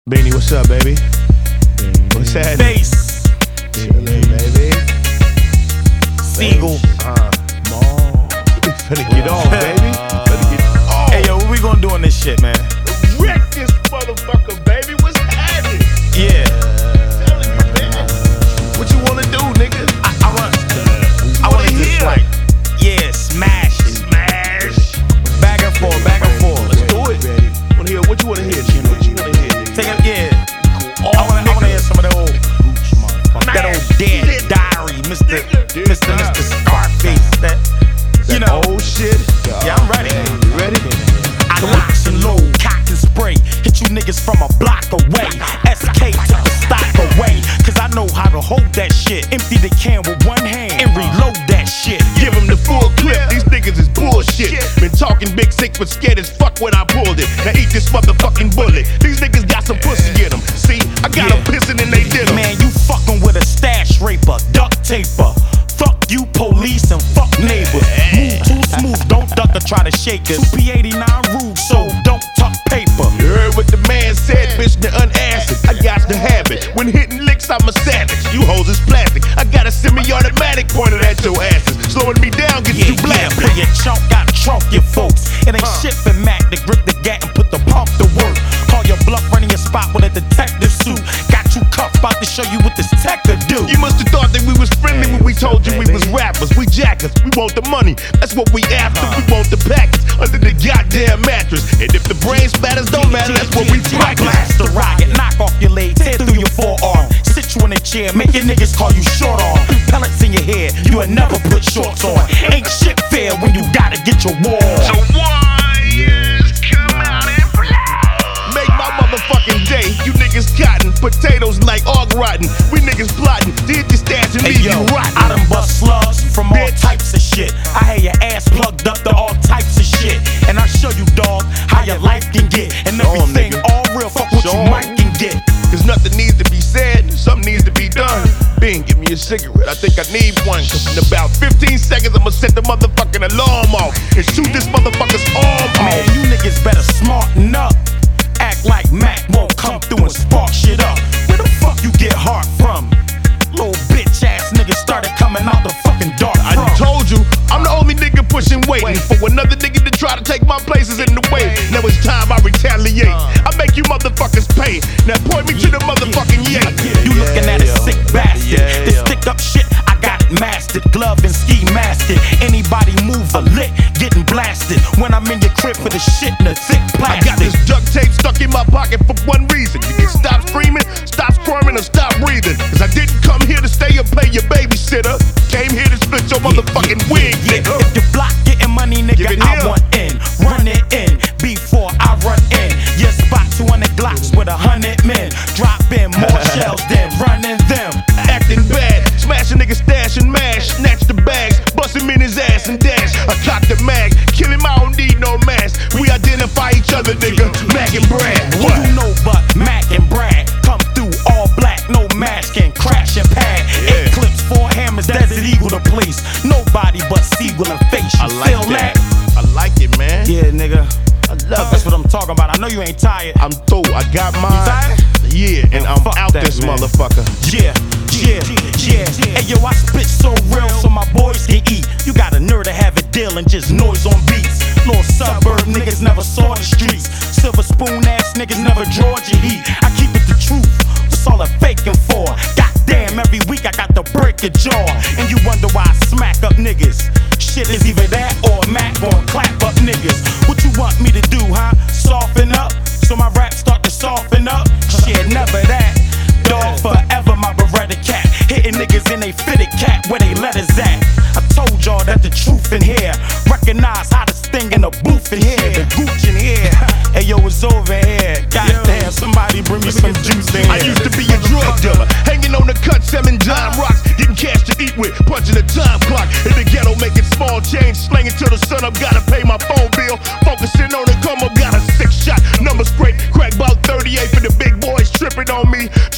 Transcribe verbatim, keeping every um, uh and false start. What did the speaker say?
Beanie, what's up, baby? What's happening? Face. Chillin', baby. Seagull. Uh, Mom. We finna get on, baby. Finna get on. Hey, yo, what we gonna do on this shit, man? Wreck this motherfucker, baby. What's happening? Yeah. Telling you, man. What you wanna do, nigga? I, I want, I want to just hear? like, yeah, smash, smash, back and forth, back and forth. Let's do it, baby. Wanna hear? What you wanna hear, Gino? What you wanna hear, nigga? Take it, yeah. I wanna, I wanna hear some of that old, that old dead diary, Mister Mister Mister Scarface. That, you know, old shit. yeah, I'm ready. You ready? I locks and load, cock and spray. Hit you niggas from a block away. S K took the stock away. Cause I know how to hold that shit. Empty the can with one hand and reload that shit. Give him the full clip, these niggas is bullshit. Been talking big sick but scared as fuck when I pulled it. Now eat this motherfucking bullet. These niggas got some pussy in them. See, I got them Yeah. pissing and they did them. Man, you fucking with a stash raper, duct taper. Fuck you, police, and fuck neighbors. Move too smooth, don't duck or try to shake us. two P eighty-nine rude, so don't tuck paper. You heard what the man said, bitch, the unacid. I got to have it. When hitting licks, I'm a savage. You hoes is plastic. I got a semi-automatic pointed at your asses. Slowing me down, get Yeah, you yeah, blasted. for your chunk, got trunk your folks. It ain't Huh. shit for Mac to grip the gat and put the pump to work. Call your bluff, running your spot with a detective suit. Got you cuffed, about to show you what this tech could do. You must have thought that we was friendly when we told you we was rappers. We jackers, we want the money. That's what we after. We want the package under the goddamn mattress. And if the brain splatters don't matter, that's what we practice. Blast the riot, knock off your leg, tear through your forearm. Sit you in a chair, make your niggas call you short arm. Pellets in your head, you will never put shorts on. Ain't shit fair when you gotta get your war on. So warriors come out and play. Make my motherfucking day. You niggas cotton, potatoes like og rotten. We niggas plotting, did your stash and Hey leave yo, you rotten. I done bust slugs from all Bitch. types of shit. I had your ass plugged up to all types of shit. And I show you, dog, how your life can get. And Show 'em, everything nigga. all real, fuck what Show you 'em. might can get. Cause nothing needs to be said, something needs to be done. Bing, give me a cigarette, I think I need one. Cause in about fifteen seconds, I'ma set the motherfucking alarm off and shoot this motherfucker's arm Man, off. you niggas better smarten up. Act like Mac won't come through and spark shit up. Where the fuck you get heart from? Little bitch ass niggas started coming out the fucking dark I from. done told you, I'm the only nigga pushing waiting for another nigga to try to take my places in the way. Now it's time I retaliate. I make you motherfuckers pay. Now point me to the motherfucking yay. You looking at a sick bastard. This stick up shit, I got it mastered. Glove and ski mastered. Anybody move a lick, getting blasted. When I'm in your crib for the shit in the thick I plastic. got this duct tape stuck in my pocket for one reason. You can stop screaming, stop squirming, or stop breathing. Cause I didn't come here to stay and play your babysitter. Came here to split your motherfucking wig, Yeah, nigga. if you block getting money, Give nigga, it I here. want in. Run it in before I run in. Your spot two hundred Glocks with a hundred men. Drop in more shells than running them. Acting bad, smash a nigga stash and mash. Snatch the bags, bust him in his ass and dash. I cock the mag, kill him, I don't need no mask. We identify each other, nigga. Mac and Brad. Who What? you know but Mac and Brad? Come through all black, no mask and crash and pad. Yeah. Eight clips, four hammers, Desert Eagle the police. Nobody but Seagull and Face. You I like feel that. that? I like it, man. Yeah, nigga. I love That's it. what I'm talking about. I know you ain't tired. I'm through. I got mine. tired? Yeah, and I'm Fuck out that, this man. motherfucker. Yeah, yeah, yeah. Hey yo, I spit so real so my boys can eat. You got a nerve to have it dealing, just noise on beats. Little suburb niggas never saw the streets. Silver spoon ass niggas never drawed your heat. I keep it the truth. What's all the faking for? Goddamn, every week I got to break a jaw. And you wonder why I smack up niggas. Shit is either that or a Mac gon' clap up niggas. What you want me to do, huh? Soften up? So my rap start to soften up? Shit, never that. Dog forever, my Beretta cat. Hitting niggas in they fitted cap where they letters at. I told y'all that the truth in here. Recognize how this thing in the booth in here. The gooch in here. Hey yo, it's over here. Goddamn, somebody bring me some juice in I here. used to be a drug dealer, hanging on the cut, selling dime rocks, getting cash to eat with, punching the time clock. In the ghetto, making small change, slanging till the sun up. Gotta pay my phone bill, focusing on the come up. Got a six shot, numbers great, crack about thirty-eight for the big boys tripping on me.